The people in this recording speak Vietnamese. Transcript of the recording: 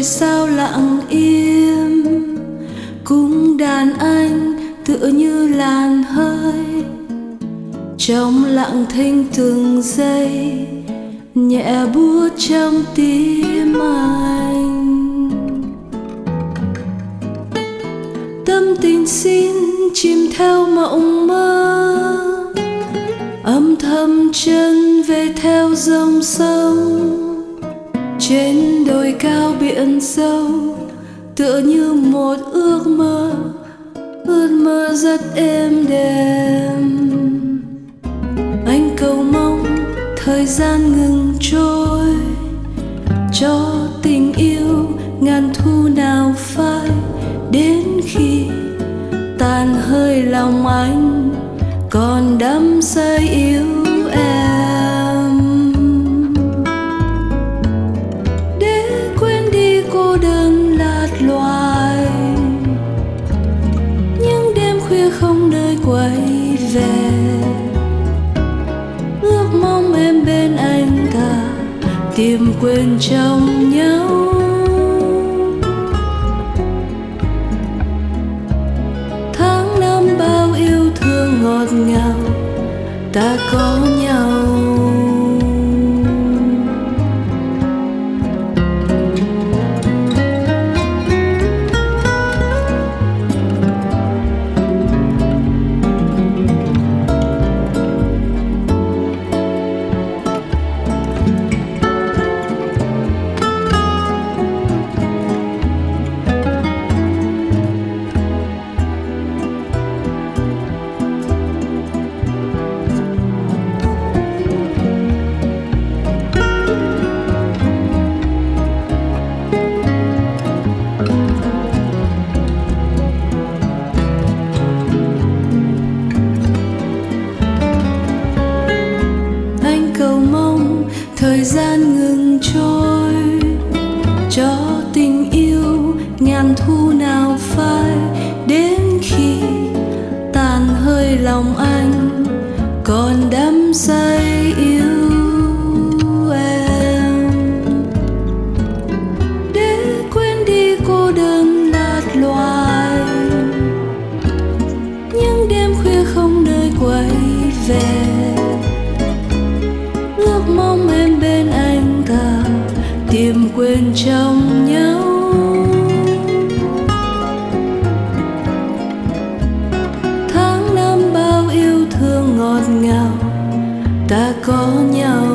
trời sao lặng im, cung đàn anh tựa như làn hơi, trong lặng thinh từng giây nhẹ buốt trong tim anh. Tâm tình xin chìm theo mộng mơ, âm thầm chân về theo dòng sông, trên đồi cao biển sâu tựa như một ước mơ rất êm đềm. Anh cầu mong thời gian ngừng trôi, cho tình yêu ngàn thu nào phai, đến khi tàn hơi lòng anh còn đắm say yêu em. Để quên đi cô đơn lạt loài, những đêm khuya không nơi quay về, ước mong em bên anh ta tìm quên trong nhau. Tháng năm bao yêu thương ngọt ngào ta có nhau. Thời gian ngừng trôi, cho tình yêu ngàn thu nào phai, đến khi tàn hơi lòng anh còn đắm say yêu em. Để quên đi cô đơn lạt loài, những đêm khuya không nơi quay về, ước mong em bên anh ta tìm quên trong nhau. Tháng năm bao yêu thương ngọt ngào ta có nhau.